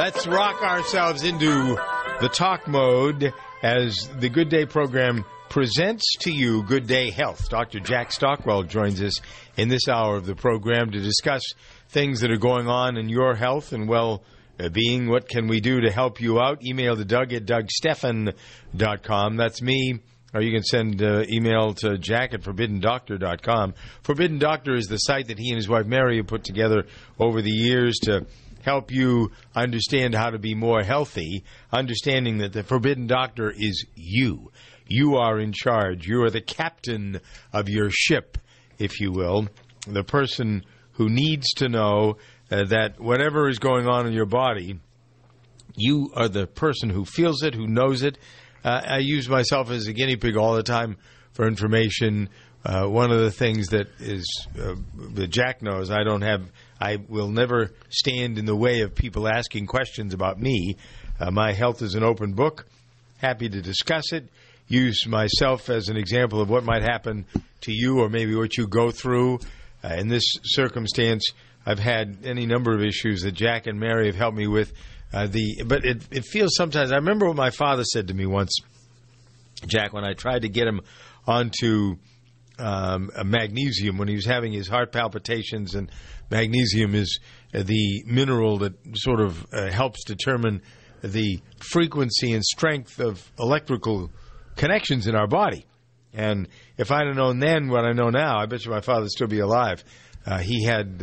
Let's rock ourselves into the talk mode as the Good Day program presents to you Good Day Health. Dr. Jack Stockwell joins us in this hour of the program to discuss things that are going on in your health and well-being. What can we do to help you out? Email to Doug at DougStephan.com. That's me. Or you can send email to Jack at ForbiddenDoctor.com. Forbidden Doctor is the site that he and his wife Mary have put together over the years to help you understand how to be more healthy, understanding that the Forbidden Doctor is you. You are in charge. You are the captain of your ship, if you will, the person who needs to know that whatever is going on in your body, you are the person who feels it, who knows it. I use myself as a guinea pig all the time for information. One of the things that Jack knows, I will never stand in the way of people asking questions about me. My health is an open book. Happy to discuss it. Use myself as an example of what might happen to you or maybe what you go through. In this circumstance, I've had any number of issues that Jack and Mary have helped me with. But it feels sometimes, I remember what my father said to me once, Jack, when I tried to get him onto a magnesium when he was having his heart palpitations, and magnesium is the mineral that sort of helps determine the frequency and strength of electrical connections in our body. And if I'd have known then what I know now, I bet you my father would still be alive. He had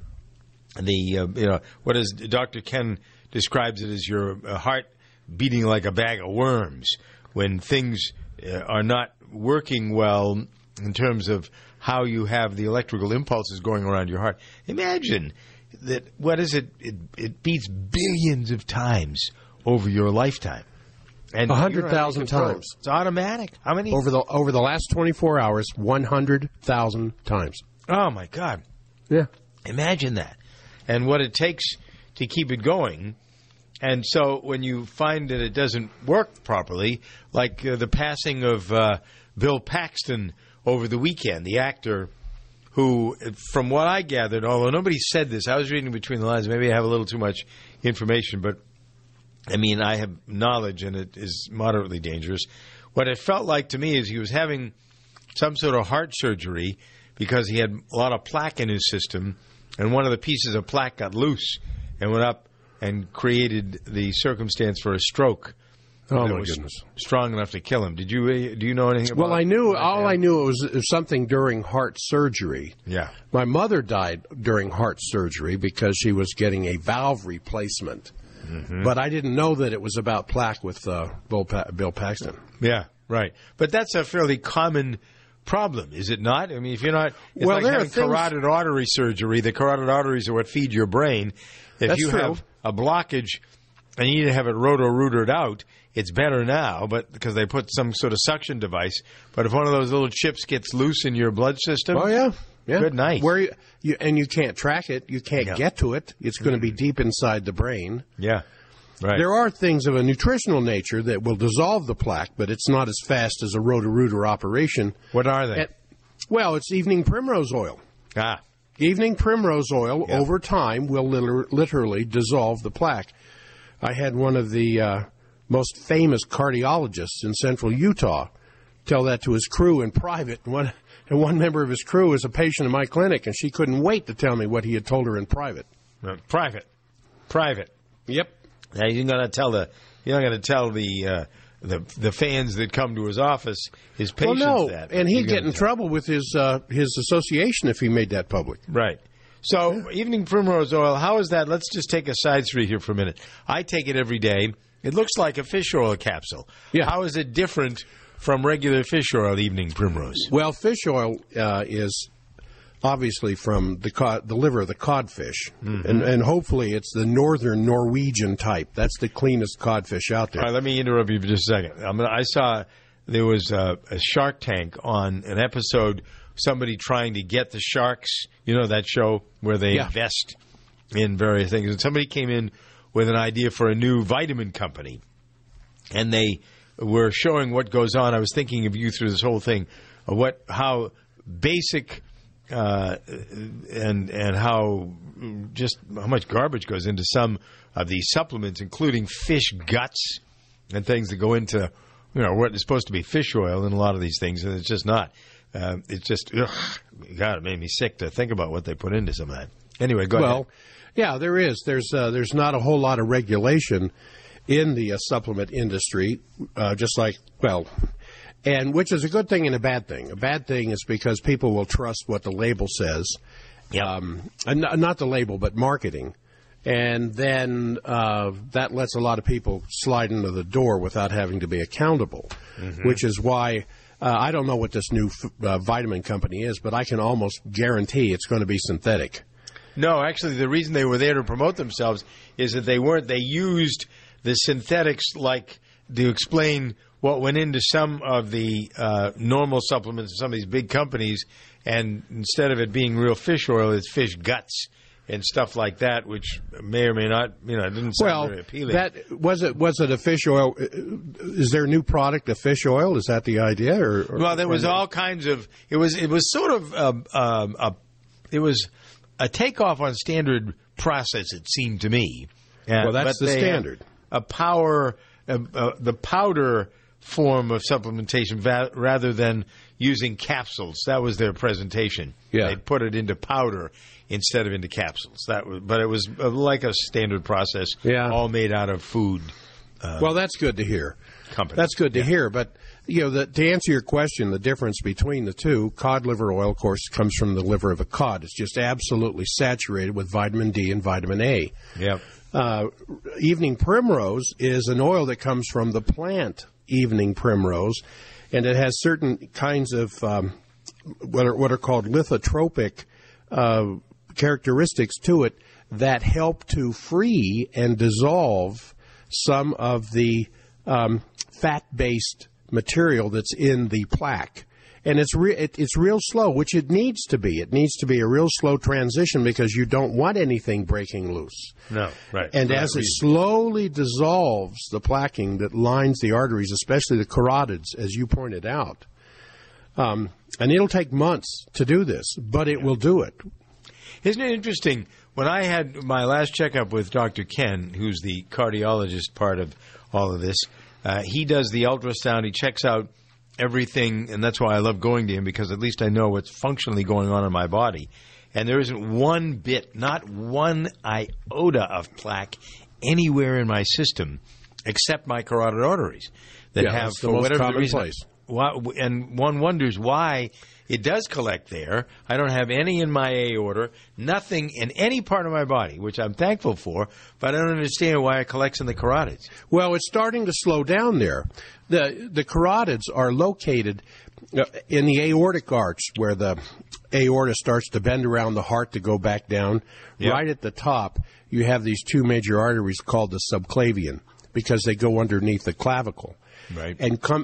what is Dr. Ken describes it as your heart beating like a bag of worms when things are not working well in terms of how you have the electrical impulses going around your heart. Imagine that, it beats billions of times over your lifetime. And 100,000 times. It's automatic. How many? Over the last 24 hours, 100,000 times. Oh, my God. Yeah. Imagine that. And what it takes to keep it going. And so when you find that it doesn't work properly, like the passing of Bill Paxton over the weekend, the actor who, from what I gathered, although nobody said this, I was reading between the lines, maybe I have a little too much information, but I mean, I have knowledge and it is moderately dangerous. What it felt like to me is he was having some sort of heart surgery because he had a lot of plaque in his system, and one of the pieces of plaque got loose and went up and created the circumstance for a stroke. Oh, my goodness. Strong enough to kill him. Do you know anything about Well, I knew, all I knew it was something during heart surgery. Yeah. My mother died during heart surgery because she was getting a valve replacement. Mm-hmm. But I didn't know that it was about plaque with Bill Paxton. Yeah, right. But that's a fairly common problem, is it not? I mean, if you're not, it's well, like having carotid artery surgery. The carotid arteries are what feed your brain. If that's you true. have a blockage and you need to have it roto-rooted out, it's better now, but because they put some sort of suction device. But if one of those little chips gets loose in your blood system, oh yeah, good night. Where you can't track it, you can't get to it. It's going to be deep inside the brain. Yeah, right. There are things of a nutritional nature that will dissolve the plaque, but it's not as fast as a roto-rooter operation. What are they? Well, it's evening primrose oil. Evening primrose oil over time will literally dissolve the plaque. I had one of the most famous cardiologists in central Utah tell that to his crew in private. And one member of his crew was a patient in my clinic, and she couldn't wait to tell me what he had told her in private. Private. Yep. Now you're not going to tell the fans that come to his office, his patients, that. And he'd get in trouble with his association if he made that public. Right. So, evening primrose oil, how is that? Let's just take a side street here for a minute. I take it every day. It looks like a fish oil capsule. Yeah. How is it different from regular fish oil, evening primrose? Well, fish oil is obviously from the liver of the codfish. Mm-hmm. And hopefully it's the northern Norwegian type. That's the cleanest codfish out there. All right, let me interrupt you for just a second. I saw there was a Shark Tank on an episode, somebody trying to get the sharks, you know that show where they invest in various things. And somebody came in with an idea for a new vitamin company. And they were showing what goes on. I was thinking of you through this whole thing, how basic and how much garbage goes into some of these supplements, including fish guts and things that go into, what is supposed to be fish oil in a lot of these things, and it's just not. It's just, God, it made me sick to think about what they put into some of that. Anyway, go ahead. Well, yeah, there is. There's not a whole lot of regulation in the supplement industry, and which is a good thing and a bad thing. A bad thing is because people will trust what the label says, and not the label, but marketing. And then that lets a lot of people slide into the door without having to be accountable, which is why I don't know what this new vitamin company is, but I can almost guarantee it's going to be synthetic. No, actually, the reason they were there to promote themselves is that they used the synthetics to explain what went into some of the normal supplements of some of these big companies, and instead of it being real fish oil, it's fish guts and stuff like that, which may or may not, didn't sound very appealing. Was it a fish oil? Is there a new product of fish oil? Is that the idea? Well, there was all kinds of. It was sort of it was a takeoff on standard process. It seemed to me. Well, that's the standard. The powder form of supplementation rather than using capsules. That was their presentation. Yeah. They put it into powder instead of into capsules. But it was like a standard process, all made out of food. Well, that's good to hear. Company. That's good to hear. But to answer your question, the difference between the two, cod liver oil, of course, comes from the liver of a cod. It's just absolutely saturated with vitamin D and vitamin A. Yep. Evening primrose is an oil that comes from the plant evening primrose, and it has certain kinds of what are called lithotropic characteristics to it that help to free and dissolve some of the fat-based material that's in the plaque. And it's real slow, which it needs to be. It needs to be a real slow transition because you don't want anything breaking loose. No, right. And as it slowly dissolves the plaquing that lines the arteries, especially the carotids, as you pointed out, and it'll take months to do this, but it will do it. Isn't it interesting? When I had my last checkup with Dr. Ken, who's the cardiologist part of all of this, he does the ultrasound. He checks out everything, and that's why I love going to him, because at least I know what's functionally going on in my body. And there isn't one bit, not one iota of plaque anywhere in my system except my carotid arteries that have, for whatever reason, and one wonders why it does collect there. I don't have any in my aorta, nothing in any part of my body, which I'm thankful for, but I don't understand why it collects in the carotids. Well, it's starting to slow down there. The carotids are located in the aortic arch, where the aorta starts to bend around the heart to go back down. Yep. Right at the top, you have these two major arteries called the subclavian, because they go underneath the clavicle. Right.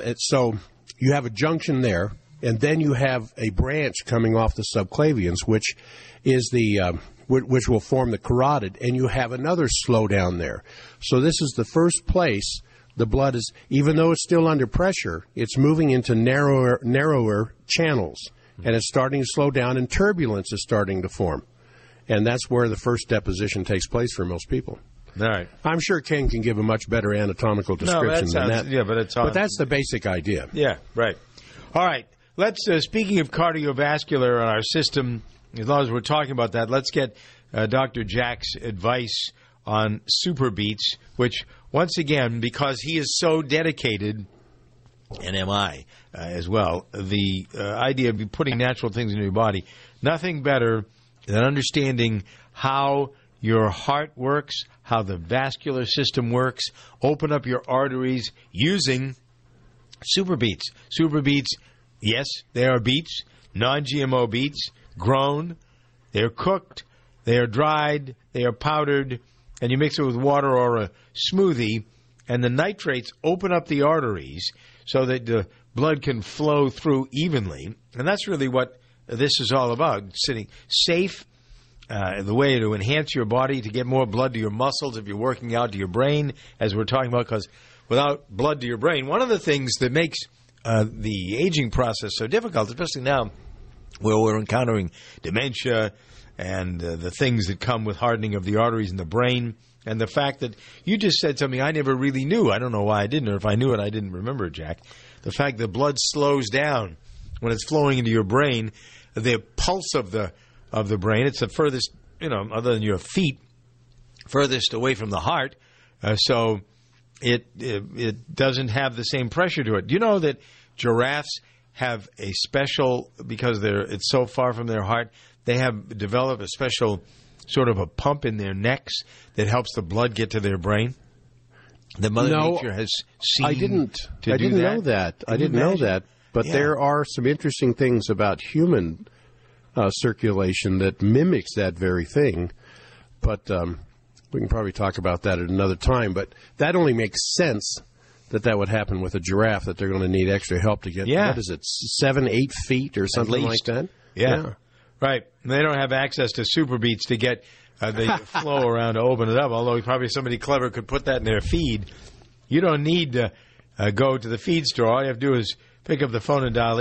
So you have a junction there, and then you have a branch coming off the subclavians, which is which will form the carotid, and you have another slowdown there. So this is the first place the blood is, even though it's still under pressure, it's moving into narrower channels, and it's starting to slow down, and turbulence is starting to form. And that's where the first deposition takes place for most people. All right. I'm sure Ken can give a much better anatomical description than that. Yeah, but that's the basic idea. Yeah, right. All right. Let's, speaking of cardiovascular on our system, as long as we're talking about that, let's get Dr. Jack's advice on Super Beets, which, once again, because he is so dedicated, and am I as well, the idea of putting natural things into your body, nothing better than understanding how your heart works, how the vascular system works, open up your arteries using Super Beets. Super Beets, yes, they are beets, non-GMO beets, grown, they're cooked, they are dried, they are powdered, and you mix it with water or a smoothie, and the nitrates open up the arteries so that the blood can flow through evenly. And that's really what this is all about, sitting safe, the way to enhance your body, to get more blood to your muscles if you're working out, to your brain, as we're talking about, because without blood to your brain, one of the things that makes the aging process so difficult, especially now where we're encountering dementia and the things that come with hardening of the arteries in the brain. And the fact that you just said something I never really knew. I don't know why I didn't, or if I knew it, I didn't remember it, Jack. The fact that blood slows down when it's flowing into your brain, the pulse of the brain, it's the furthest, other than your feet, furthest away from the heart. So it doesn't have the same pressure to it. Do you know that giraffes have a special, because it's so far from their heart, they have developed a special sort of a pump in their necks that helps the blood get to their brain? That Mother Nature has seen. I didn't know that. I didn't know that. But there are some interesting things about human circulation that mimics that very thing. But we can probably talk about that at another time. But that only makes sense that would happen with a giraffe, that they're going to need extra help to get, what is it, 7-8 feet or something like that? Yeah. Right. And they don't have access to Super Beets to get the flow around to open it up, although probably somebody clever could put that in their feed. You don't need to go to the feed store. All you have to do is pick up the phone and dial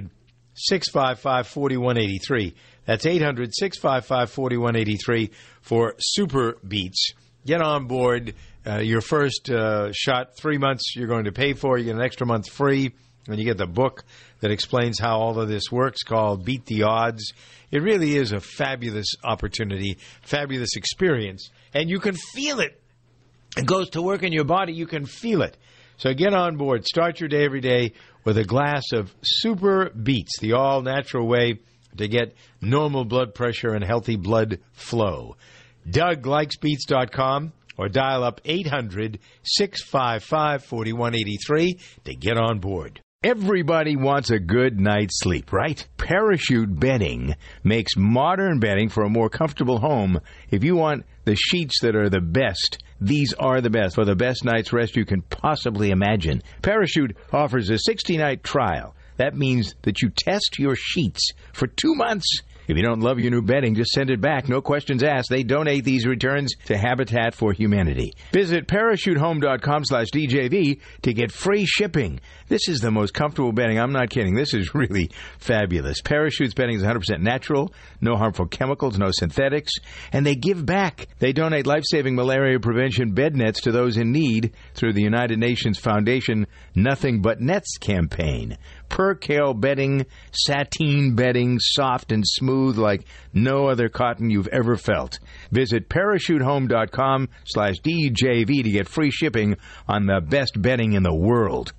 800-655-4183. That's 800-655-4183 for Super Beets. Get on board. Your first shot, 3 months you're going to pay for. You get an extra month free, and you get the book that explains how all of this works called Beat the Odds. It really is a fabulous opportunity, fabulous experience, and you can feel it. It goes to work in your body. You can feel it. So get on board. Start your day every day with a glass of Super Beets, the all-natural way to get normal blood pressure and healthy blood flow. DougLikesBeets.com or dial up 800-655-4183 to get on board. Everybody wants a good night's sleep, right? Parachute Bedding makes modern bedding for a more comfortable home. If you want the sheets that are the best, these are the best for the best night's rest you can possibly imagine. Parachute offers a 60-night trial. That means that you test your sheets for 2 months. If you don't love your new bedding, just send it back. No questions asked. They donate these returns to Habitat for Humanity. Visit parachutehome.com/DJV to get free shipping. This is the most comfortable bedding. I'm not kidding. This is really fabulous. Parachute's bedding is 100% natural, no harmful chemicals, no synthetics, and they give back. They donate life-saving malaria prevention bed nets to those in need through the United Nations Foundation Nothing But Nets campaign. Percale bedding, sateen bedding, soft and smooth like no other cotton you've ever felt. Visit parachutehome.com/DJV to get free shipping on the best bedding in the world.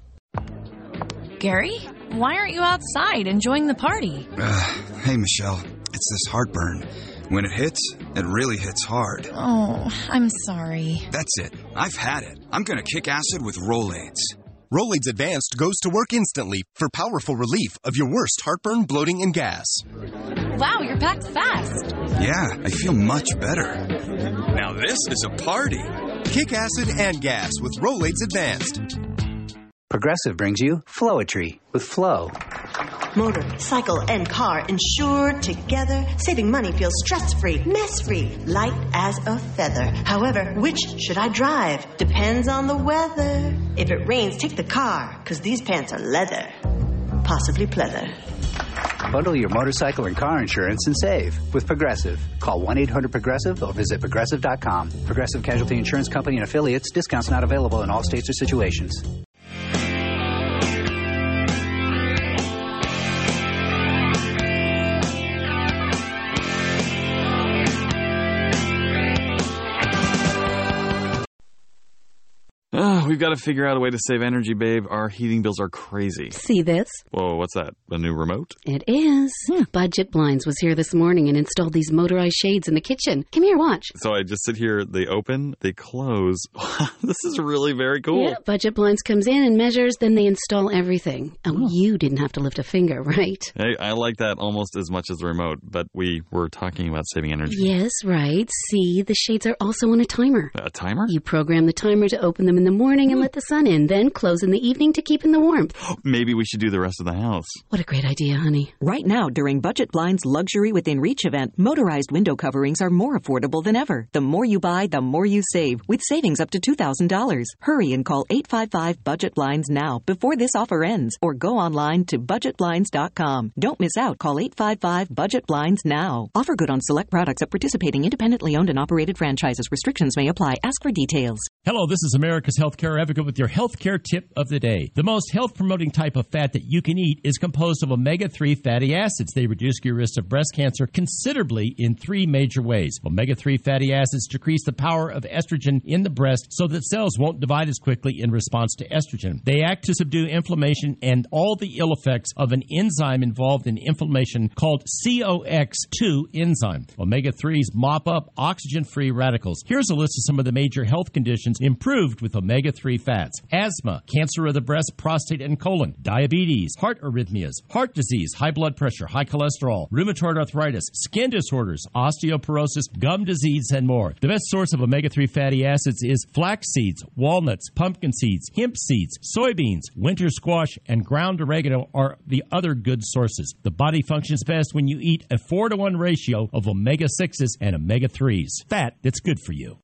Gary, why aren't you outside enjoying the party? Hey, Michelle, it's this heartburn. When it hits, it really hits hard. Oh, I'm sorry. That's it. I've had it. I'm going to kick acid with Rolaids. Rolaids Advanced goes to work instantly for powerful relief of your worst heartburn, bloating, and gas. Wow, you're packed fast. Yeah, I feel much better. Now this is a party. Kick acid and gas with Rolaids Advanced. Progressive brings you Flowetry with Flow. Motor, cycle, and car insured together. Saving money feels stress-free, mess-free, light as a feather. However, which should I drive? Depends on the weather. If it rains, take the car, because these pants are leather. Possibly pleather. Bundle your motorcycle and car insurance and save with Progressive. Call 1-800-PROGRESSIVE or visit Progressive.com. Progressive Casualty Insurance Company and Affiliates. Discounts not available in all states or situations. We've got to figure out a way to save energy, babe. Our heating bills are crazy. See this? Whoa, what's that? A new remote? It is. Budget Blinds was here this morning and installed these motorized shades in the kitchen. Come here, watch. So I just sit here, they open, they close. This is really very cool. Yeah, Budget Blinds comes in and measures, then they install everything. Oh, you didn't have to lift a finger, right? Hey, I like that almost as much as the remote, but we were talking about saving energy. Yes, right. See, the shades are also on a timer. A timer? You program the timer to open them in in the morning and let the sun in, then close in the evening to keep in the warmth. Maybe we should do the rest of the house. What a great idea, honey. Right now, during Budget Blinds Luxury Within Reach event, motorized window coverings are more affordable than ever. The more you buy, the more you save, with savings up to $2,000. Hurry and call 855-BUDGET-BLINDS now before this offer ends, or go online to budgetblinds.com. Don't miss out. Call 855-BUDGET-BLINDS now. Offer good on select products at participating independently owned and operated franchises. Restrictions may apply. Ask for details. Hello, this is America's Healthcare Advocate with your healthcare tip of the day. The most health-promoting type of fat that you can eat is composed of omega-3 fatty acids. They reduce your risk of breast cancer considerably in 3 major ways. Omega-3 fatty acids decrease the power of estrogen in the breast so that cells won't divide as quickly in response to estrogen. They act to subdue inflammation and all the ill effects of an enzyme involved in inflammation called COX-2 enzyme. Omega-3s mop up oxygen-free radicals. Here's a list of some of the major health conditions improved with omega-3 fats: asthma, cancer of the breast, prostate, and colon, diabetes, heart arrhythmias, heart disease, high blood pressure, high cholesterol, rheumatoid arthritis, skin disorders, osteoporosis, gum disease, and more. The best source of omega-3 fatty acids is flax seeds, walnuts, pumpkin seeds, hemp seeds, soybeans, winter squash, and ground oregano are the other good sources. The body functions best when you eat a 4-to-1 ratio of omega-6s and omega-3s. Fat that's good for you.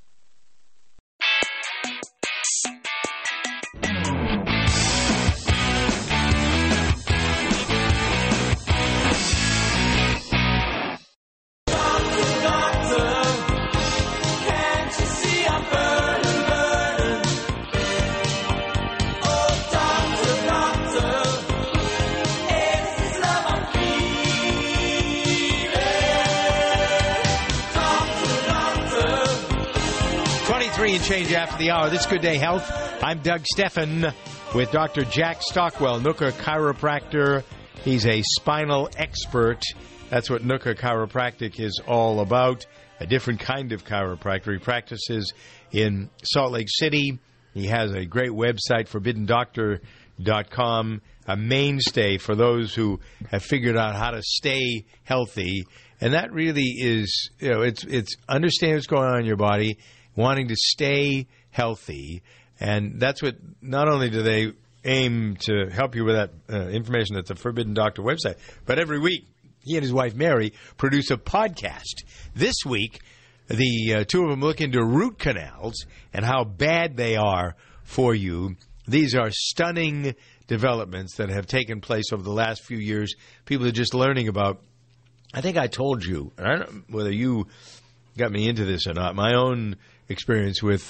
And change after the hour. This is Good Day Health. I'm Doug Steffen with Dr. Jack Stockwell, Nooka chiropractor. He's a spinal expert. That's what Nooka Chiropractic is all about. A different kind of chiropractor. He practices in Salt Lake City. He has a great website, ForbiddenDoctor.com, a mainstay for those who have figured out how to stay healthy. And that really is, it's understanding what's going on in your body, wanting to stay healthy, and that's what, not only do they aim to help you with that information at the Forbidden Doctor website, but every week he and his wife Mary produce a podcast. This week, the two of them look into root canals and how bad they are for you. These are stunning developments that have taken place over the last few years. People are just learning about. I think I told you, I don't know whether you got me into this or not, my own experience with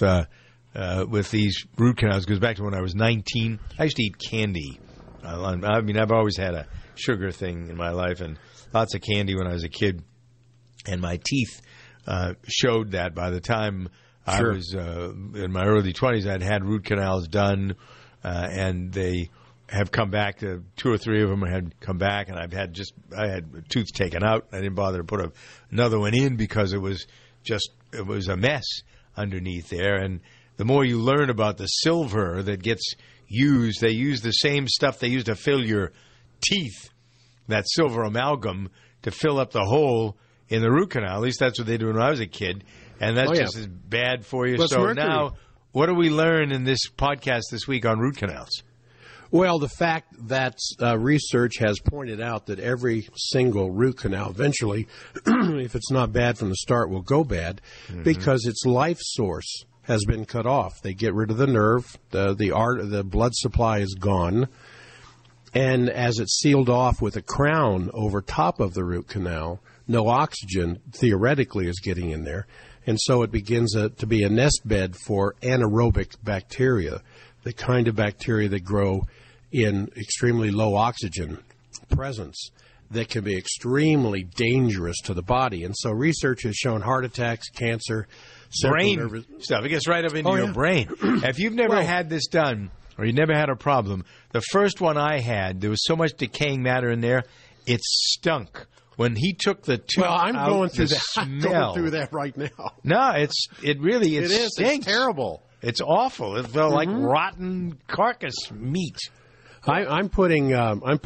these root canals goes back to when I was 19. I used to eat candy. I mean, I've always had a sugar thing in my life and lots of candy when I was a kid. And my teeth showed that by the time I was in my early 20s. I'd had root canals done, and they have come back. 2 or 3 of them had come back, and I had a tooth taken out. I didn't bother to put another one in because it was a mess underneath there. And the more you learn about the silver that gets used, they use the same stuff they use to fill your teeth, that silver amalgam, to fill up the hole in the root canal. At least that's what they did when I was a kid. And that's just as bad for you. So mercury. Now, what do we learn in this podcast this week on root canals? Well, the fact that research has pointed out that every single root canal eventually, if it's not bad from the start, will go bad because its life source has been cut off. They get rid of the nerve, the blood supply is gone, and as it's sealed off with a crown over top of the root canal, no oxygen theoretically is getting in there, and so it begins to be a nest bed for anaerobic bacteria, the kind of bacteria that grow in extremely low oxygen presence that can be extremely dangerous to the body. And so research has shown heart attacks, cancer, brain stuff. It gets right up into your brain. If you've never had this done or you never had a problem, the first one I had, there was so much decaying matter in there, it stunk. When he took the tooth I'm out, going through the that. smell. I'm going through that right now. No, it is. It's terrible. It's awful. It felt like rotten carcass meat. I'm putting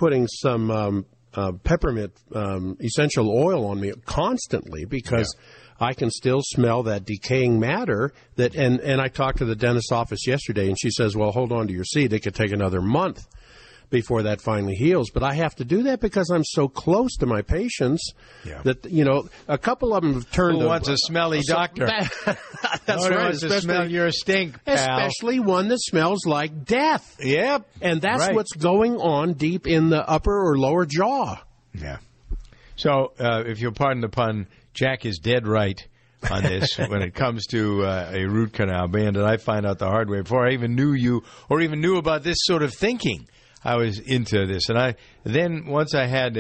some peppermint essential oil on me constantly because I can still smell that decaying matter. And I talked to the dentist's office yesterday, and she says, well, hold on to your seat. It could take another month before that finally heals. But I have to do that because I'm so close to my patients that, a couple of them have turned... Who wants a smelly doctor? That's right. Wants to smell your stink, pal. Especially one that smells like death. Yep. And that's what's going on deep in the upper or lower jaw. Yeah. So, if you'll pardon the pun, Jack is dead right on this when it comes to a root canal. Bandit, I find out the hard way before I even knew you or even knew about this sort of thinking. I was into this, and then once I had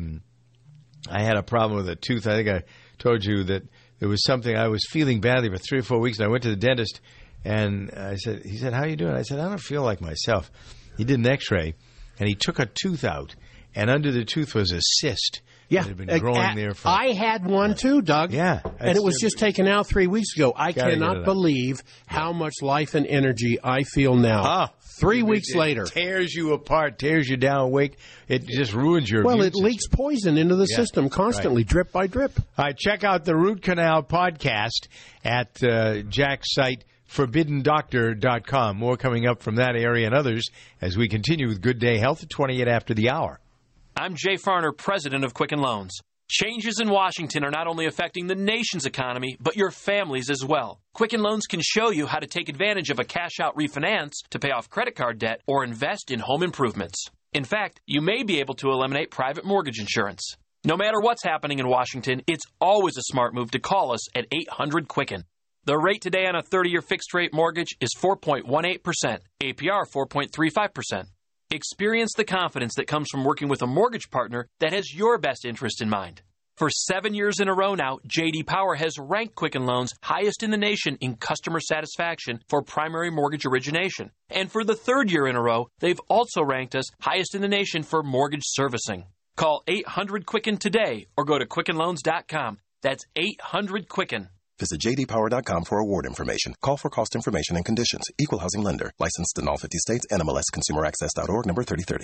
a problem with a tooth. I think I told you that there was something I was feeling badly for 3 or 4 weeks, and I went to the dentist, and he said, "How are you doing?" I said, "I don't feel like myself." He did an X-ray, and he took a tooth out, and under the tooth was a cyst. Yeah, that had been growing there for. I had one too, Doug. Yeah, and it was just taken out 3 weeks ago. I cannot believe how much life and energy I feel now. 3 weeks later. Tears you apart, tears you down, it just ruins your Well, immune it leaks poison into the system constantly, drip by drip. All right, check out the Root Canal podcast at Jack's site, ForbiddenDoctor.com. More coming up from that area and others as we continue with Good Day Health at 28 after the hour. I'm Jay Farner, president of Quicken Loans. Changes in Washington are not only affecting the nation's economy, but your families as well. Quicken Loans can show you how to take advantage of a cash-out refinance to pay off credit card debt or invest in home improvements. In fact, you may be able to eliminate private mortgage insurance. No matter what's happening in Washington, it's always a smart move to call us at 800-QUICKEN. The rate today on a 30-year fixed-rate mortgage is 4.18%, APR 4.35%. Experience the confidence that comes from working with a mortgage partner that has your best interest in mind. For 7 years in a row now, J.D. Power has ranked Quicken Loans highest in the nation in customer satisfaction for primary mortgage origination. And for the 3rd year in a row, they've also ranked us highest in the nation for mortgage servicing. Call 800-QUICKEN today or go to QuickenLoans.com. That's 800-QUICKEN. Visit jdpower.com for award information. Call for cost information and conditions. Equal housing lender. Licensed in all 50 states. NMLS ConsumerAccess.org, number 3030.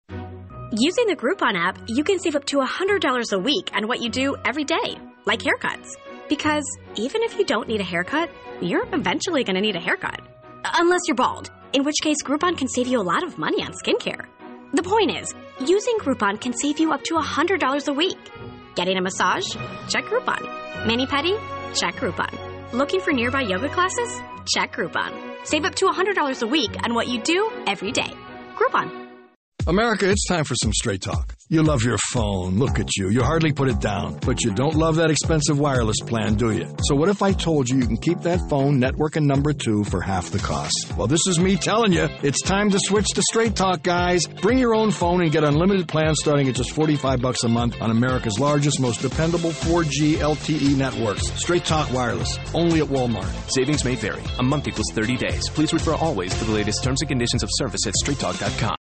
Using the Groupon app, you can save up to $100 a week on what you do every day, like haircuts. Because even if you don't need a haircut, you're eventually going to need a haircut. Unless you're bald, in which case Groupon can save you a lot of money on skincare. The point is, using Groupon can save you up to $100 a week. Getting a massage? Check Groupon. Mani-pedi? Check Groupon. Looking for nearby yoga classes? Check Groupon. Save up to $100 a week on what you do every day. Groupon. America, it's time for some straight talk. You love your phone. Look at you. You hardly put it down. But you don't love that expensive wireless plan, do you? So what if I told you can keep that phone, network, and number 2 for half the cost? Well, this is me telling you. It's time to switch to Straight Talk, guys. Bring your own phone and get unlimited plans starting at just $45 a month on America's largest, most dependable 4G LTE networks. Straight Talk Wireless. Only at Walmart. Savings may vary. A month equals 30 days. Please refer always to the latest terms and conditions of service at straighttalk.com.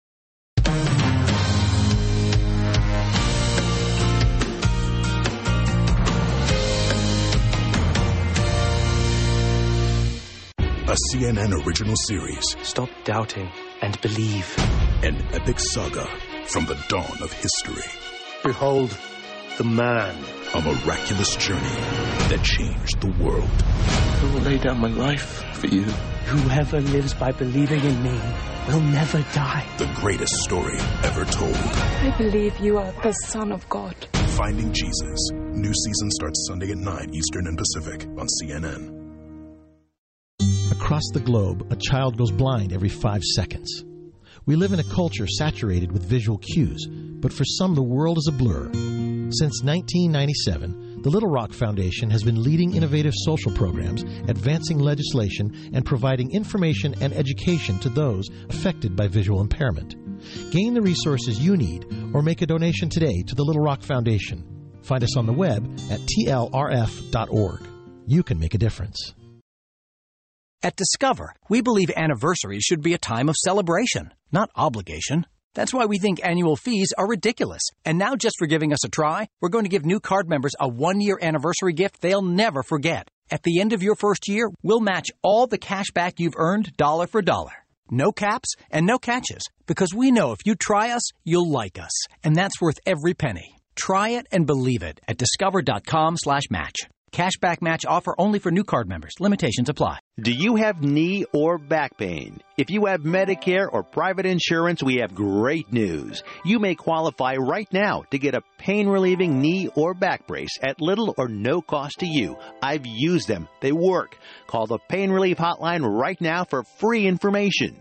A CNN original series. Stop doubting and believe. An epic saga from the dawn of history. Behold, the man. A miraculous journey that changed the world. I will lay down my life for you. Whoever lives by believing in me will never die. The greatest story ever told. I believe you are the Son of God. Finding Jesus. New season starts Sunday at 9 Eastern and Pacific on CNN. Across the globe, a child goes blind every 5 seconds. We live in a culture saturated with visual cues, but for some the world is a blur. Since 1997, the Little Rock Foundation has been leading innovative social programs, advancing legislation, and providing information and education to those affected by visual impairment. Gain the resources you need or make a donation today to the Little Rock Foundation. Find us on the web at tlrf.org. You can make a difference. At Discover, we believe anniversaries should be a time of celebration, not obligation. That's why we think annual fees are ridiculous. And now, just for giving us a try, we're going to give new card members a 1-year anniversary gift they'll never forget. At the end of your first year, we'll match all the cash back you've earned dollar for dollar. No caps and no catches, because we know if you try us, you'll like us. And that's worth every penny. Try it and believe it at discover.com/match. Cashback match offer only for new card members. Limitations apply. Do you have knee or back pain? If you have Medicare or private insurance, we have great news. You may qualify right now to get a pain-relieving knee or back brace at little or no cost to you. I've used them. They work. Call the Pain Relief Hotline right now for free information.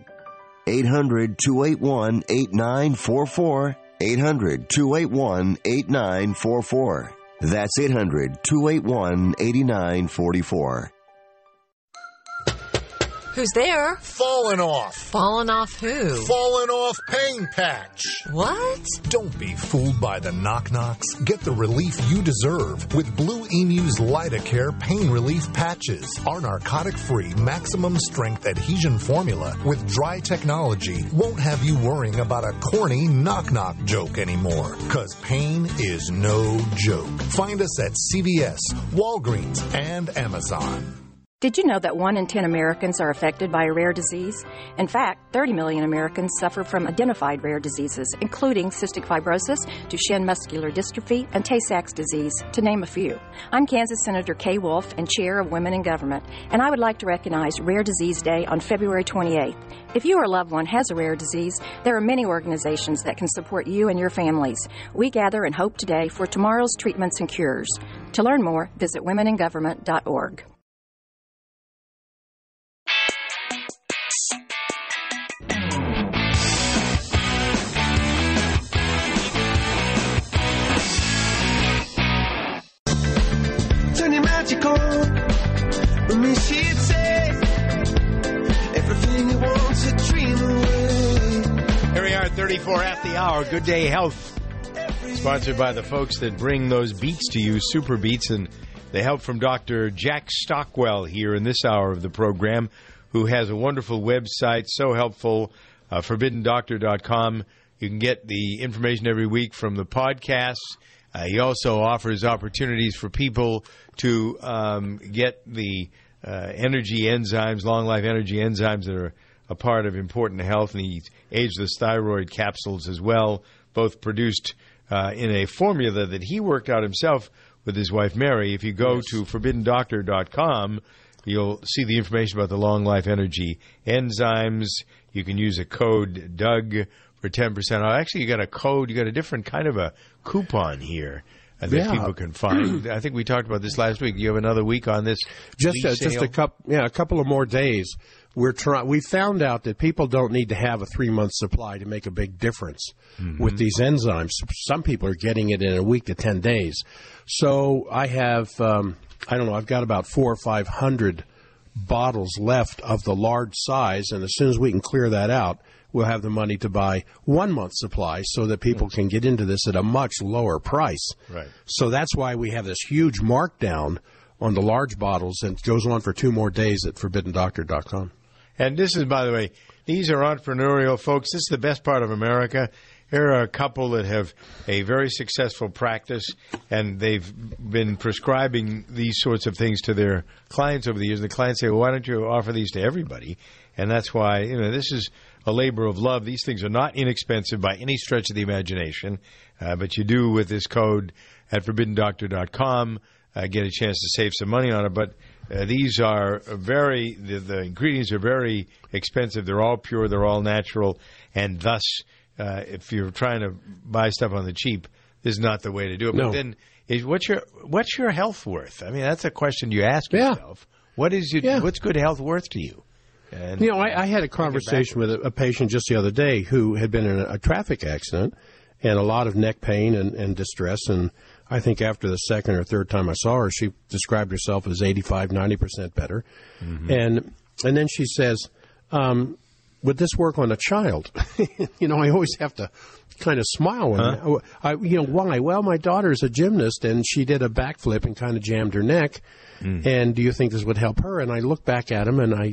800-281-8944. 800-281-8944. That's 800-281-8944. Who's there? Falling off. Falling off who? Falling off pain patch. What? Don't be fooled by the knock-knocks. Get the relief you deserve with Blue Emu's Lidocare pain relief patches. Our narcotic-free, maximum-strength adhesion formula with dry technology won't have you worrying about a corny knock-knock joke anymore. 'Cause pain is no joke. Find us at CVS, Walgreens, and Amazon. Did you know that 1 in 10 Americans are affected by a rare disease? In fact, 30 million Americans suffer from identified rare diseases, including cystic fibrosis, Duchenne muscular dystrophy, and Tay-Sachs disease, to name a few. I'm Kansas Senator Kay Wolf and Chair of Women in Government, and I would like to recognize Rare Disease Day on February 28th. If you or a loved one has a rare disease, there are many organizations that can support you and your families. We gather and hope today for tomorrow's treatments and cures. To learn more, visit womeningovernment.org. Let me see it say everything you want to dream away. Here we are, 34 at the hour. Good Day Health, sponsored by the folks that bring those beats to you, Super Beats, and the help from Dr. Jack Stockwell here in this hour of the program, who has a wonderful website, so helpful, ForbiddenDoctor.com. You can get the information every week from the podcasts. He also offers opportunities for people to get the energy enzymes, long-life energy enzymes that are a part of important health, and the ageless thyroid capsules as well, both produced in a formula that he worked out himself with his wife Mary. If you go to ForbiddenDoctor.com, you'll see the information about the long-life energy enzymes. You can use a code DOUG for 10% off. Actually, you got a code, you got a different kind of a coupon here that people can find. I think we talked about this last week. You have another week on this. Just a couple of more days. We found out that people don't need to have a 3-month supply to make a big difference with these enzymes. Some people are getting it in a week to 10 days. So I have, I've got about 400 or 500 bottles left of the large size, and as soon as we can clear that out, we'll have the money to buy 1 month's supply so that people can get into this at a much lower price. Right. So that's why we have this huge markdown on the large bottles, and it goes on for 2 more days at ForbiddenDoctor.com. And this is, by the way, these are entrepreneurial folks. This is the best part of America. Here are a couple that have a very successful practice, and they've been prescribing these sorts of things to their clients over the years. The clients say, well, why don't you offer these to everybody? And that's why, this is a labor of love. These things are not inexpensive by any stretch of the imagination, but you do with this code at ForbiddenDoctor.com get a chance to save some money on it. But these are the ingredients are very expensive. They're all pure, they're all natural, and thus, if you're trying to buy stuff on the cheap, this is not the way to do it. No. But then, what's your health worth? I mean, that's a question you ask yourself. What's good health worth to you? And, I had a conversation with a patient just the other day who had been in a traffic accident and a lot of neck pain and distress. And I think after the second or third time I saw her, she described herself as 85, 90% better. Mm-hmm. And then she says, would this work on a child? I always have to kind of smile. Why? Well, my daughter's a gymnast, and she did a backflip and kind of jammed her neck. And do you think this would help her? And I look back at him, and I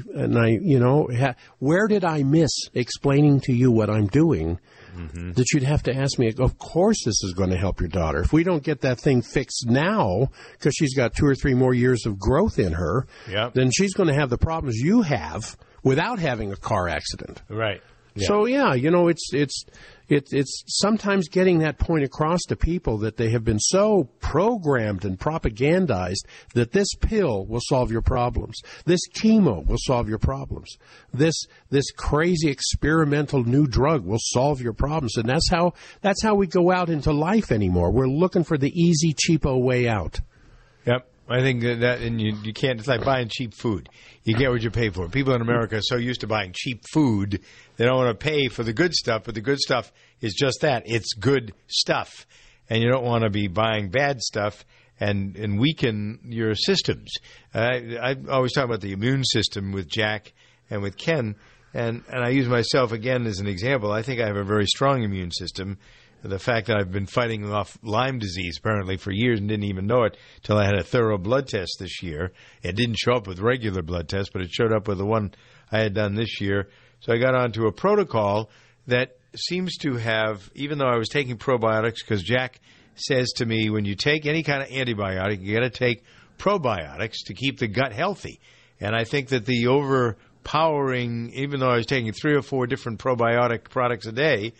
where did I miss explaining to you what I'm doing that you'd have to ask me? Of course this is going to help your daughter. If we don't get that thing fixed now, because she's got 2 or 3 more years of growth in her, then she's going to have the problems you have without having a car accident. Right. Yeah. So, it's It's sometimes getting that point across to people that they have been so programmed and propagandized that this pill will solve your problems. This chemo will solve your problems. This crazy experimental new drug will solve your problems. And that's how we go out into life anymore. We're looking for the easy, cheapo way out. Yep. I think that and you can't, it's like buying cheap food. You get what you pay for. People in America are so used to buying cheap food, they don't want to pay for the good stuff, but the good stuff is just that. It's good stuff. And you don't want to be buying bad stuff and weaken your systems. I always talk about the immune system with Jack and with Ken, and I use myself again as an example. I think I have a very strong immune system. The fact that I've been fighting off Lyme disease apparently for years and didn't even know it till I had a thorough blood test this year. It didn't show up with regular blood tests, but it showed up with the one I had done this year. So I got onto a protocol that seems to have, even though I was taking probiotics, because Jack says to me, when you take any kind of antibiotic, you got to take probiotics to keep the gut healthy. And I think that the overpowering, even though I was taking 3 or 4 different probiotic products a day,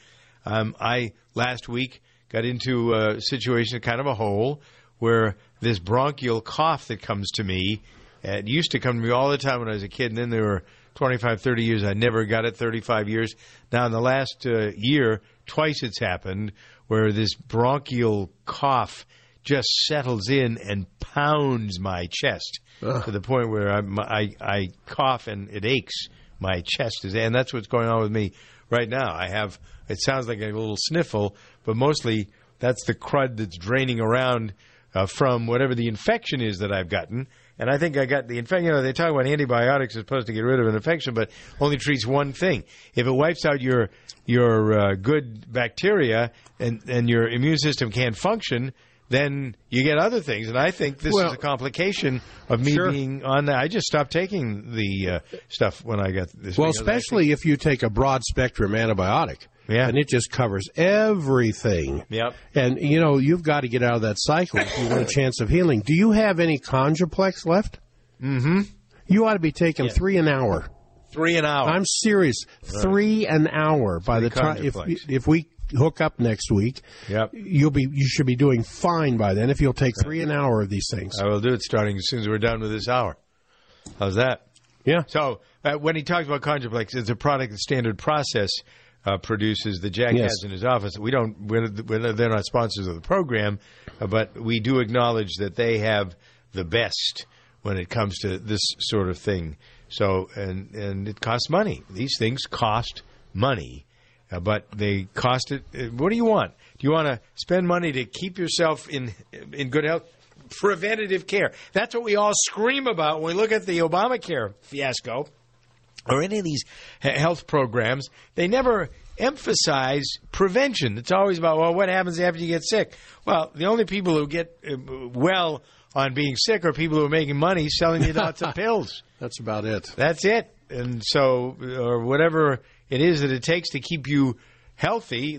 I last week got into a situation, kind of a hole, where this bronchial cough that comes to me, it used to come to me all the time when I was a kid, and then there were 25, 30 years I never got it, 35 years. Now in the last year, twice it's happened, where this bronchial cough just settles in and pounds my chest to the point where I cough and it aches. My chest is, and that's what's going on with me right now. I have, it sounds like a little sniffle, but mostly that's the crud that's draining around from whatever the infection is that I've gotten. And I think I got the infection. You know, they talk about antibiotics are supposed to get rid of an infection, but only treats one thing. If it wipes out your good bacteria and your immune system can't function, then you get other things. And I think this is a complication of me being on that. I just stopped taking the stuff when I got this. Well, especially if you take a broad-spectrum antibiotic. Yeah. And it just covers everything. Yep. And, you know, you've got to get out of that cycle if you want a chance of healing. Do you have any Conjuplex left? Mm-hmm. You ought to be taking 3 an hour. 3 an hour? I'm serious. 3 an hour. By the time, if we hook up next week, you should be doing fine by then if you'll take 3 an hour of these things. I will do it starting as soon as we're done with this hour. How's that? Yeah. So when he talks about Conjuplex, it's a product that Standard Process produces that Jack has in his office. They're not sponsors of the program, but we do acknowledge that they have the best when it comes to this sort of thing. So, and it costs money. These things cost money, but they cost it. What do you want? Do you want to spend money to keep yourself in good health? Preventative care. That's what we all scream about when we look at the Obamacare fiasco or any of these health programs. They never emphasize prevention. It's always about, well, what happens after you get sick? Well, the only people who get well on being sick are people who are making money selling you lots of pills. That's about it. That's it. And so, or whatever it is that it takes to keep you healthy,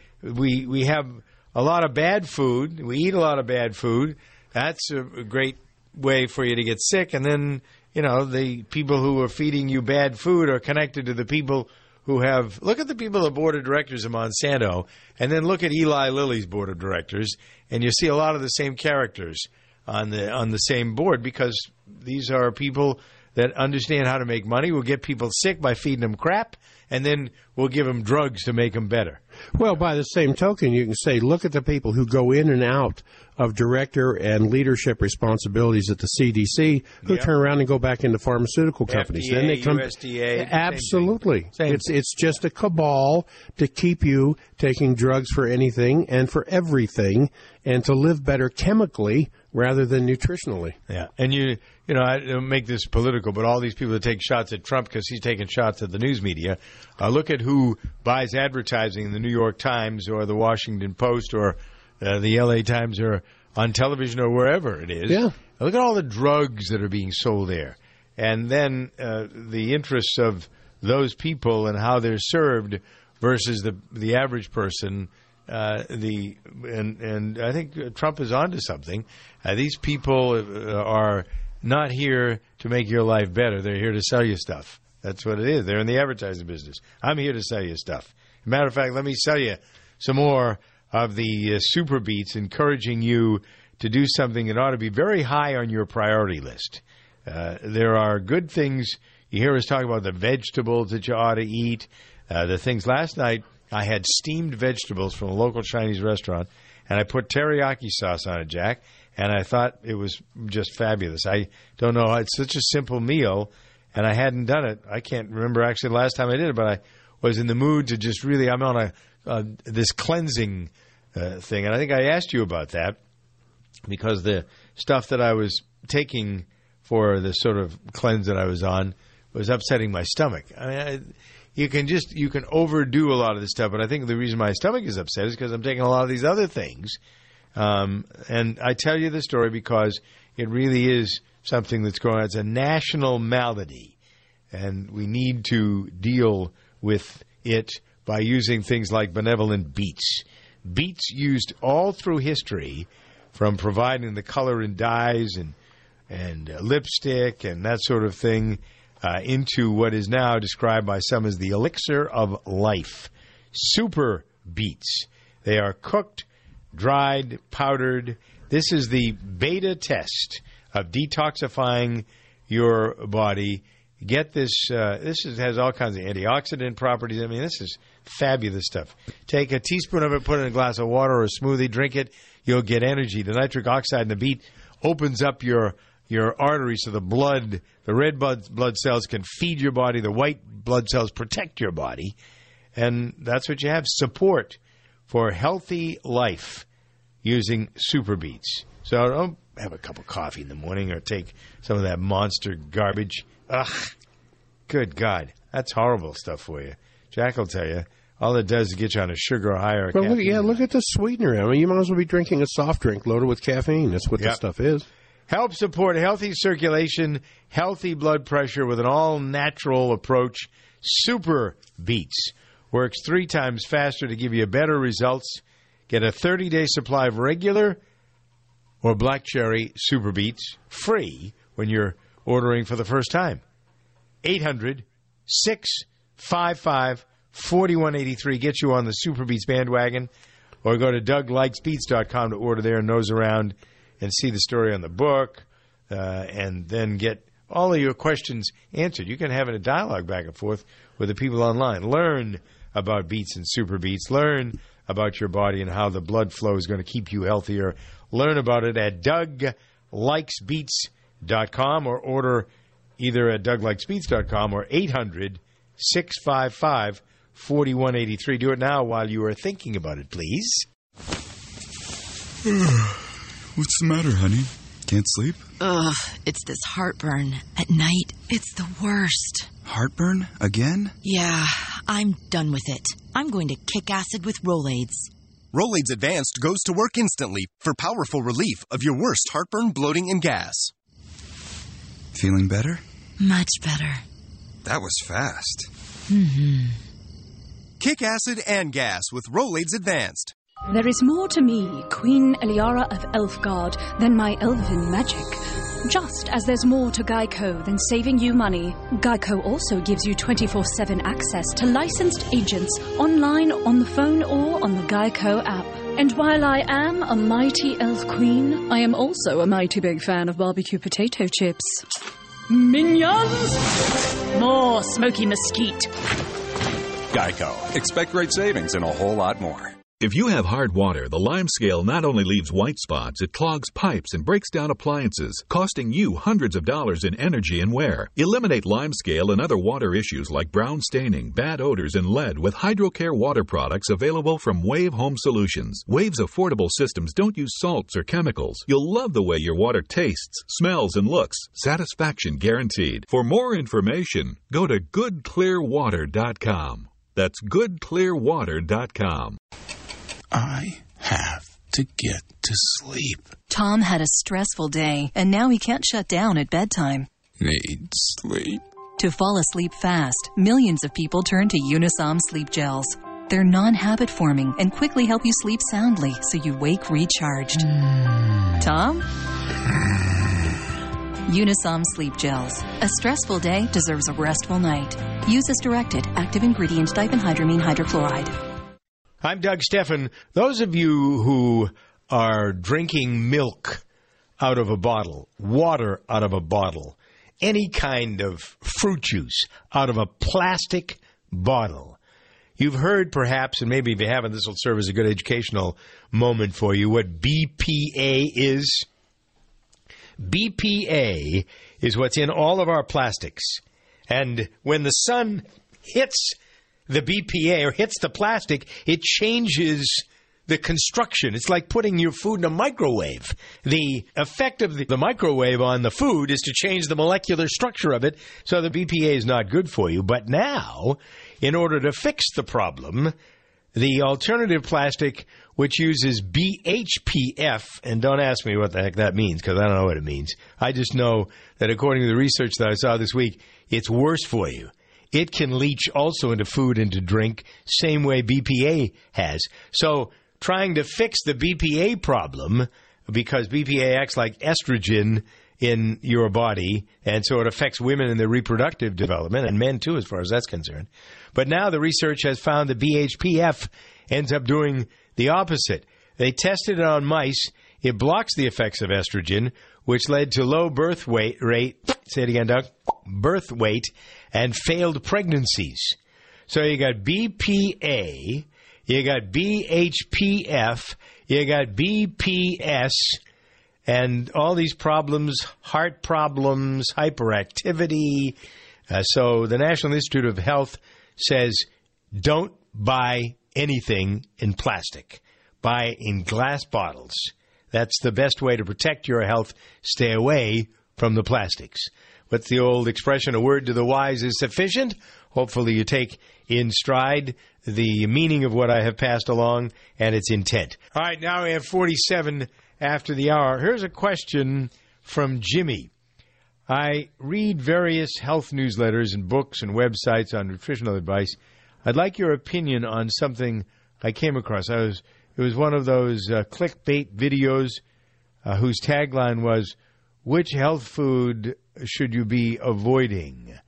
we have a lot of bad food. We eat a lot of bad food. That's a great way for you to get sick. And then, you know, the people who are feeding you bad food are connected to the people who have... Look at the people on the board of directors of Monsanto, and then look at Eli Lilly's board of directors, and you see a lot of the same characters on the same board, because these are people that understand how to make money. We'll get people sick by feeding them crap, and then we'll give them drugs to make them better. Well, by the same token, you can say, look at the people who go in and out of director and leadership responsibilities at the CDC, who turn around and go back into pharmaceutical companies. FDA, then they come, USDA. absolutely. Same It's just a cabal to keep you taking drugs for anything and for everything, and to live better chemically rather than nutritionally. Yeah, and you know, I don't make this political, but all these people that take shots at Trump because he's taking shots at the news media, look at who buys advertising in the New York Times or the Washington Post or the LA Times or on television or wherever it is. Yeah. Look at all the drugs that are being sold there. And then the interests of those people and how they're served versus the average person. And I think Trump is onto something. These people are not here to make your life better. They're here to sell you stuff. That's what it is. They're in the advertising business. I'm here to sell you stuff. matter of fact, let me tell you some more of the Super Beets, encouraging you to do something that ought to be very high on your priority list. There are good things. You hear us talk about the vegetables that you ought to eat. The things last night, I had steamed vegetables from a local Chinese restaurant, and I put teriyaki sauce on it, Jack, and I thought it was just fabulous. I don't know. It's such a simple meal, and I hadn't done it. I can't remember actually the last time I did it, but I was in the mood to just really, I'm on this cleansing thing, and I think I asked you about that because the stuff that I was taking for the sort of cleanse that I was on was upsetting my stomach. I mean, you can overdo a lot of this stuff, but I think the reason my stomach is upset is because I'm taking a lot of these other things. And I tell you the story because it really is something that's going on. It's a national malady, and we need to deal with it by using things like benevolent beets. Beets used all through history, from providing the color in dyes and lipstick and that sort of thing, into what is now described by some as the elixir of life. Super beets. They are cooked, dried, powdered. This is the beta test of detoxifying your body. Get this. Has all kinds of antioxidant properties. I mean, this is fabulous stuff. Take a teaspoon of it, put it in a glass of water or a smoothie, drink it. You'll get energy. The nitric oxide in the beet opens up your arteries so the red blood cells can feed your body. The white blood cells protect your body. And that's what you have. Support for healthy life using Super Beets. So don't have a cup of coffee in the morning or take some of that monster garbage. Ugh. Good God. That's horrible stuff for you. Jack will tell you. All it does is get you on a sugar high or caffeine. Look at the sweetener. I mean, you might as well be drinking a soft drink loaded with caffeine. That's what this stuff is. Help support healthy circulation, healthy blood pressure with an all-natural approach. Super Beets works 3 times faster to give you better results. Get a 30-day supply of regular or black cherry Super Beets free when you're ordering for the first time. 800-655-4183. Get you on the Super Beets bandwagon, or go to DougLikesBeets.com to order there and nose around and see the story on the book, and then get all of your questions answered. You can have a dialogue back and forth with the people online. Learn about beets and Super Beets. Learn about your body and how the blood flow is going to keep you healthier. Learn about it at DougLikesBeets.com, or order either at DougLikesBeets.com or 800-655-4183. Do it now while you are thinking about it, please. What's the matter, honey? Can't sleep? Ugh, it's this heartburn. At night, it's the worst. Heartburn? Again? Yeah, I'm done with it. I'm going to kick acid with Rolaids. Rolaids Advanced goes to work instantly for powerful relief of your worst heartburn, bloating, and gas. Feeling better? Much better. That was fast. Mm-hmm. Kick acid and gas with Rolaids Advanced. There is more to me, Queen Eliara of Elfgard, than my elven magic. Just as there's more to Geico than saving you money, Geico also gives you 24/7 access to licensed agents online, on the phone, or on the Geico app. And while I am a mighty elf queen, I am also a mighty big fan of barbecue potato chips. Minions! More smoky mesquite. Geico. Expect great savings and a whole lot more. If you have hard water, the Lime Scale not only leaves white spots, it clogs pipes and breaks down appliances, costing you hundreds of dollars in energy and wear. Eliminate Lime Scale and other water issues like brown staining, bad odors, and lead with HydroCare water products available from Wave Home Solutions. Wave's affordable systems don't use salts or chemicals. You'll love the way your water tastes, smells, and looks. Satisfaction guaranteed. For more information, go to goodclearwater.com. That's goodclearwater.com. I have to get to sleep. Tom had a stressful day, and now he can't shut down at bedtime. Need sleep. To fall asleep fast, millions of people turn to Unisom sleep gels. They're non-habit forming and quickly help you sleep soundly so you wake recharged. Tom? Unisom Sleep Gels. A stressful day deserves a restful night. Use as directed. Active ingredient diphenhydramine hydrochloride. I'm Doug Steffen. Those of you who are drinking milk out of a bottle, water out of a bottle, any kind of fruit juice out of a plastic bottle, you've heard perhaps, and maybe if you haven't, this will serve as a good educational moment for you, what BPA is. BPA is what's in all of our plastics. And when the sun hits the BPA or hits the plastic, it changes the construction. It's like putting your food in a microwave. The effect of the microwave on the food is to change the molecular structure of it, so the BPA is not good for you. But now, in order to fix the problem, the alternative plastic, which uses BHPF, and don't ask me what the heck that means, because I don't know what it means. I just know that according to the research that I saw this week, it's worse for you. It can leach also into food and to drink, same way BPA has. So trying to fix the BPA problem, because BPA acts like estrogen in your body, and so it affects women in their reproductive development, and men too, as far as that's concerned. But now the research has found that BHPF ends up doing the opposite. They tested it on mice. It blocks the effects of estrogen, which led to low birth weight rate, say it again, Doug, birth weight, and failed pregnancies. So you got BPA, you got BHPF, you got BPS, and all these problems, heart problems, hyperactivity. So the National Institute of Health says don't buy anything in plastic. Buy in glass bottles. That's the best way to protect your health. Stay away from the plastics. What's the old expression? A word to the wise is sufficient. Hopefully you take in stride the meaning of what I have passed along and its intent. All right, now we have 47 after the hour. Here's a question from Jimmy. I read various health newsletters and books and websites on nutritional advice. I'd like your opinion on something I came across. It was one of those clickbait videos whose tagline was, "Which health food should you be avoiding?"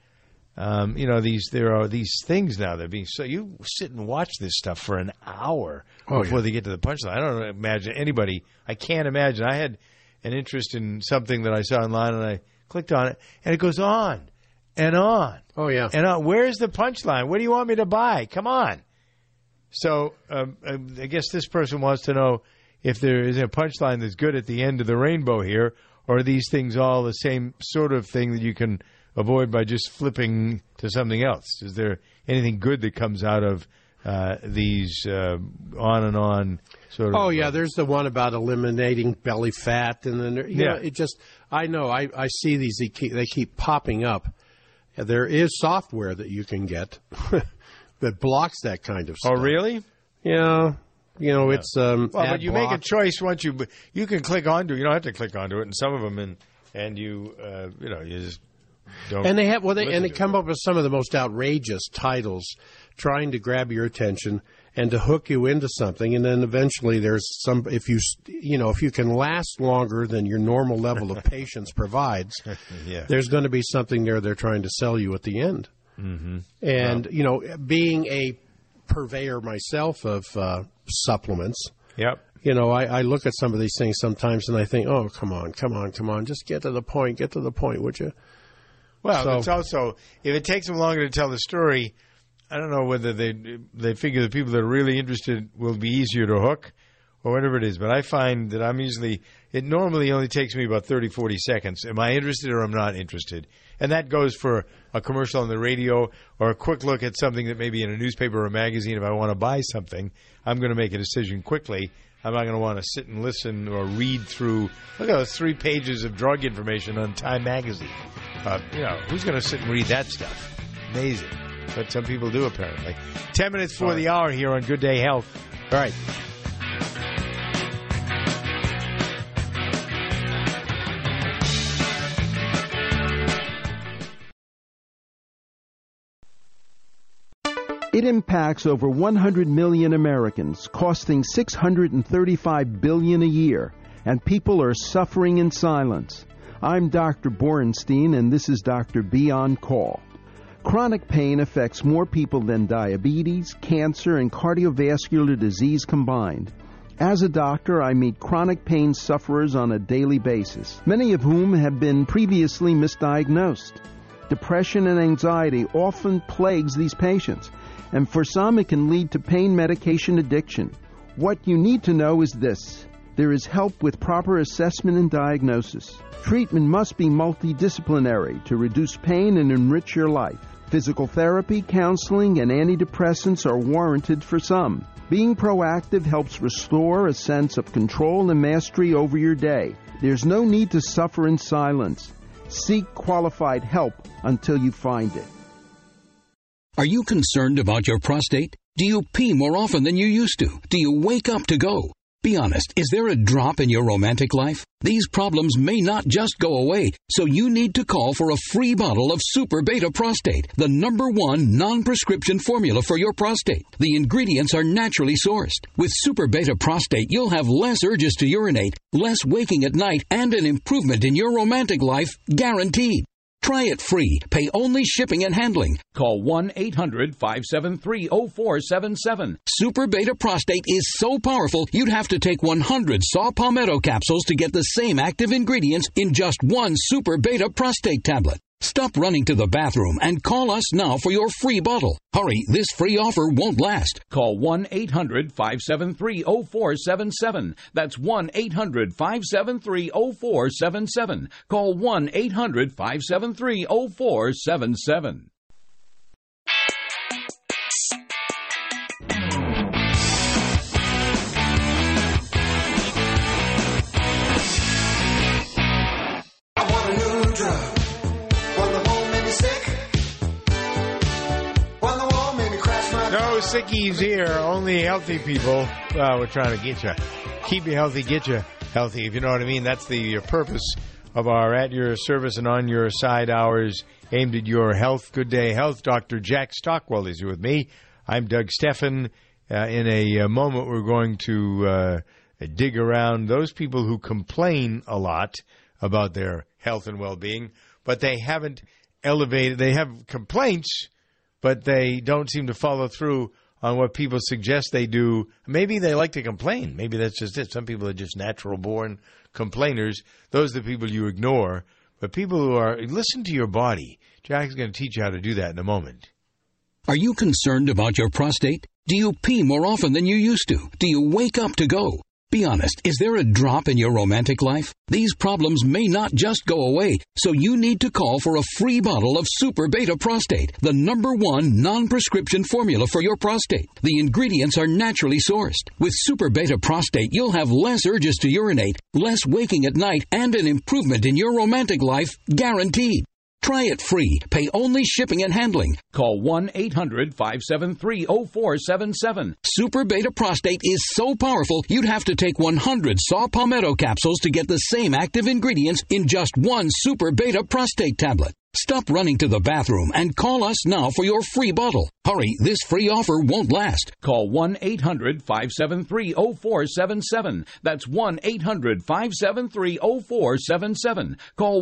There are these things now that are being so. You sit and watch this stuff for an hour before they get to the punchline. I don't imagine anybody. I can't imagine. I had an interest in something that I saw online, and I clicked on it, and it goes on and on. Oh yeah. And on. Where's the punchline? What do you want me to buy? Come on. So I guess this person wants to know if there is a punchline that's good at the end of the rainbow here, or are these things all the same sort of thing that you can avoid by just flipping to something else? Is there anything good that comes out of these on and on sort of? Oh, yeah, there's the one about eliminating belly fat. And then, I see these, they keep popping up. There is software that you can get that blocks that kind of stuff. Oh, really? Yeah. It's but you make a choice once you can click onto it. You don't have to click onto it, and some of them, and you just don't. And they come up with some of the most outrageous titles, trying to grab your attention and to hook you into something, and then eventually there's some. If you can last longer than your normal level of patience provides, there's going to be something there they're trying to sell you at the end. Mm-hmm. And being a purveyor myself of supplements. Yep. I look at some of these things sometimes and I think, oh, come on, just get to the point, would you? Well, it's also, if it takes them longer to tell the story, I don't know whether they figure the people that are really interested will be easier to hook or whatever it is, but I find that it normally only takes me about 30, 40 seconds. Am I interested or am I not interested? And that goes for a commercial on the radio or a quick look at something that may be in a newspaper or a magazine. If I want to buy something, I'm going to make a decision quickly. I'm not going to want to sit and listen or read through. Look at those 3 pages of drug information on Time magazine. Who's going to sit and read that stuff? Amazing. But some people do, apparently. 10 minutes for the hour here on Good Day Health. All right. It impacts over 100 million Americans, costing $635 billion a year, and people are suffering in silence. I'm Dr. Borenstein, and this is Dr. B on Call. Chronic pain affects more people than diabetes, cancer, and cardiovascular disease combined. As a doctor, I meet chronic pain sufferers on a daily basis, many of whom have been previously misdiagnosed. Depression and anxiety often plagues these patients, and for some it can lead to pain medication addiction. What you need to know is this: there is help with proper assessment and diagnosis. Treatment must be multidisciplinary to reduce pain and enrich your life. Physical therapy, counseling, and antidepressants are warranted for some. Being proactive helps restore a sense of control and mastery over your day. There's no need to suffer in silence. Seek qualified help until you find it. Are you concerned about your prostate? Do you pee more often than you used to? Do you wake up to go? Be honest, is there a drop in your romantic life? These problems may not just go away, so you need to call for a free bottle of Super Beta Prostate, the #1 non-prescription formula for your prostate. The ingredients are naturally sourced. With Super Beta Prostate, you'll have less urges to urinate, less waking at night, and an improvement in your romantic life, guaranteed. Try it free. Pay only shipping and handling. Call 1-800-573-0477. Super Beta Prostate is so powerful, you'd have to take 100 Saw Palmetto capsules to get the same active ingredients in just one Super Beta Prostate tablet. Stop running to the bathroom and call us now for your free bottle. Hurry, this free offer won't last. Call 1-800-573-0477. That's 1-800-573-0477. Call 1-800-573-0477. No sickies here, only healthy people. Well, we're trying to get you. Keep you healthy, get you healthy, if you know what I mean. That's the purpose of our At Your Service and On Your Side hours aimed at your health. Good Day Health. Dr. Jack Stockwell is here with me. I'm Doug Steffen. In a moment, we're going to dig around those people who complain a lot about their health and well-being, but they haven't elevated. They have complaints, but they don't seem to follow through on what people suggest they do. Maybe they like to complain. Maybe that's just it. Some people are just natural-born complainers. Those are the people you ignore. But people who are, listen to your body. Jack's going to teach you how to do that in a moment. Are you concerned about your prostate? Do you pee more often than you used to? Do you wake up to go? Be honest, is there a drop in your romantic life? These problems may not just go away, so you need to call for a free bottle of Super Beta Prostate, the #1 non-prescription formula for your prostate. The ingredients are naturally sourced. With Super Beta Prostate, you'll have less urges to urinate, less waking at night, and an improvement in your romantic life, guaranteed. Try it free. Pay only shipping and handling. Call 1-800-573-0477. Super Beta Prostate is so powerful, you'd have to take 100 Saw Palmetto capsules to get the same active ingredients in just one Super Beta Prostate tablet. Stop running to the bathroom and call us now for your free bottle. Hurry, this free offer won't last. Call 1-800-573-0477. That's 1-800-573-0477. Call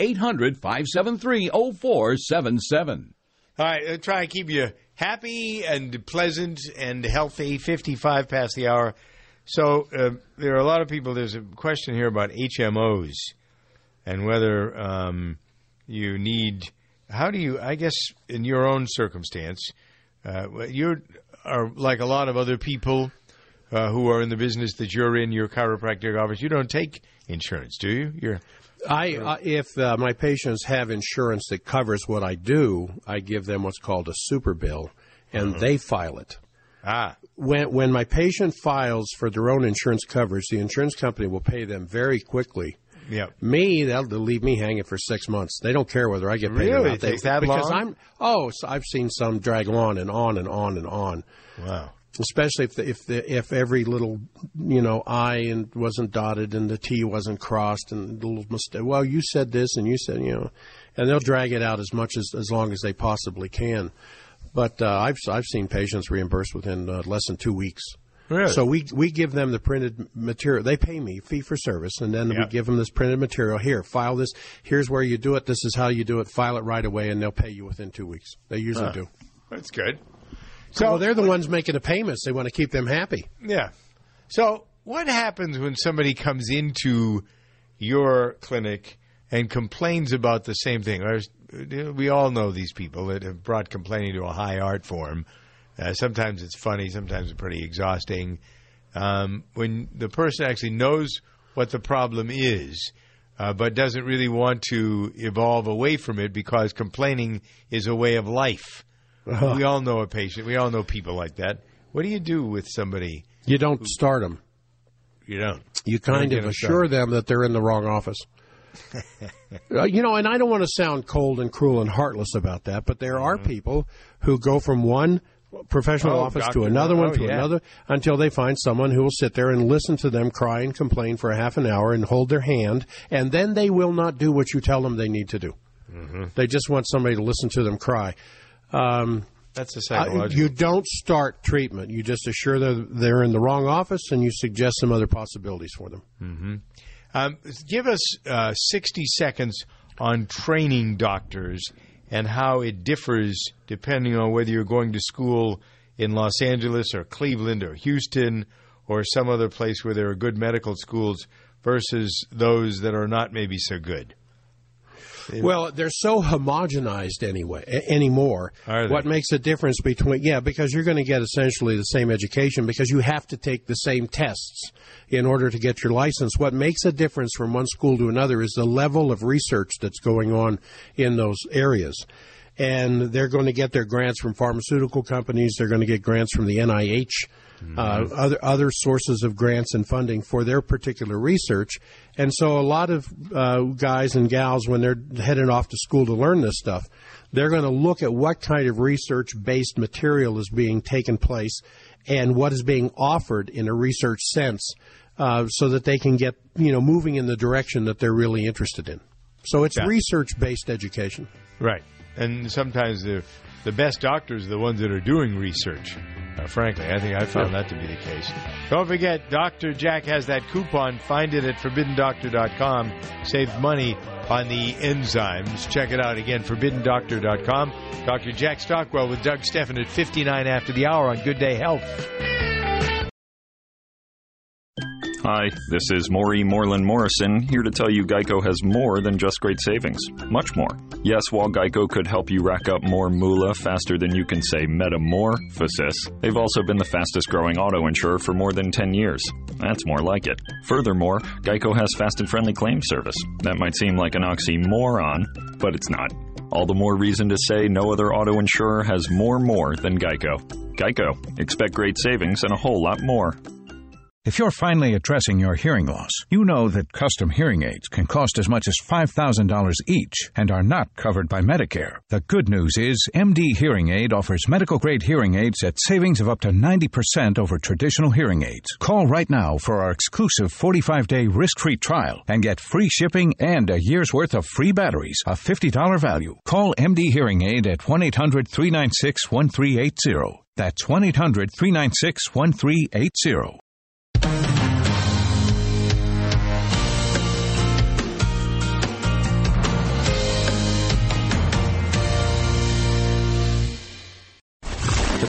1-800-573-0477. All right, try to keep you happy and pleasant and healthy. 55 past the hour. So there are a lot of people. There's a question here about HMOs and whether you need, how do you, I guess in your own circumstance, you are like a lot of other people who are in the business that you're in, your chiropractic office. You don't take insurance, do you? If my patients have insurance that covers what I do, I give them what's called a super bill, and they file it. When my patient files for their own insurance coverage, the insurance company will pay them very quickly. Yeah. Me, they'll leave me hanging for 6 months. They don't care whether I get paid or not. Really? It takes that long? So I've seen some drag on and on and on and on. Wow. Especially if every little, I wasn't dotted and the T wasn't crossed and the little mistake. Well, you said this and you said, and they'll drag it out as long as they possibly can. But I've seen patients reimbursed within less than 2 weeks. Really? So we give them the printed material. They pay me fee for service, and then we give them this printed material. Here, file this. Here's where you do it. This is how you do it. File it right away, and they'll pay you within 2 weeks. They usually do. That's good. So they're the ones making the payments. They want to keep them happy. Yeah. So what happens when somebody comes into your clinic and complains about the same thing? We all know these people that have brought complaining to a high art form. Sometimes it's funny, sometimes it's pretty exhausting. When the person actually knows what the problem is, but doesn't really want to evolve away from it because complaining is a way of life. We all know a patient. We all know people like that. What do you do with somebody? You don't start them. You don't. You kind of assure them that they're in the wrong office. And I don't want to sound cold and cruel and heartless about that, but there are people who go from one professional office to another one another until they find someone who will sit there and listen to them cry and complain for a half an hour and hold their hand, and then they will not do what you tell them they need to do. They just want somebody to listen to them cry. That's a psychological. You don't start treatment. You just assure that they're in the wrong office, and you suggest some other possibilities for them. Give us 60 seconds on training doctors and how it differs depending on whether you're going to school in Los Angeles or Cleveland or Houston or some other place where there are good medical schools versus those that are not maybe so good. Well, they're so homogenized anymore. What makes a difference between, because you're going to get essentially the same education because you have to take the same tests in order to get your license. What makes a difference from one school to another is the level of research that's going on in those areas. And they're going to get their grants from pharmaceutical companies. They're going to get grants from the NIH, other sources of grants and funding for their particular research. And so a lot of guys and gals, when they're headed off to school to learn this stuff, they're going to look at what kind of research-based material is being taken place and what is being offered in a research sense so that they can get, moving in the direction that they're really interested in. So it's research-based education. Right. And sometimes the best doctors are the ones that are doing research. Frankly, I think I found that to be the case. Don't forget, Dr. Jack has that coupon. Find it at ForbiddenDoctor.com. Save money on the enzymes. Check it out again, ForbiddenDoctor.com. Dr. Jack Stockwell with Doug Steffen at 59 after the hour on Good Day Health. Hi, this is Maury Moreland Morrison, here to tell you Geico has more than just great savings. Much more. Yes, while Geico could help you rack up more moolah faster than you can say metamorphosis, they've also been the fastest growing auto insurer for more than 10 years. That's more like it. Furthermore, Geico has fast and friendly claim service. That might seem like an oxymoron, but it's not. All the more reason to say no other auto insurer has more than Geico. Geico. Expect great savings and a whole lot more. If you're finally addressing your hearing loss, you know that custom hearing aids can cost as much as $5,000 each and are not covered by Medicare. The good news is MD Hearing Aid offers medical-grade hearing aids at savings of up to 90% over traditional hearing aids. Call right now for our exclusive 45-day risk-free trial and get free shipping and a year's worth of free batteries, a $50 value. Call MD Hearing Aid at 1-800-396-1380. That's 1-800-396-1380.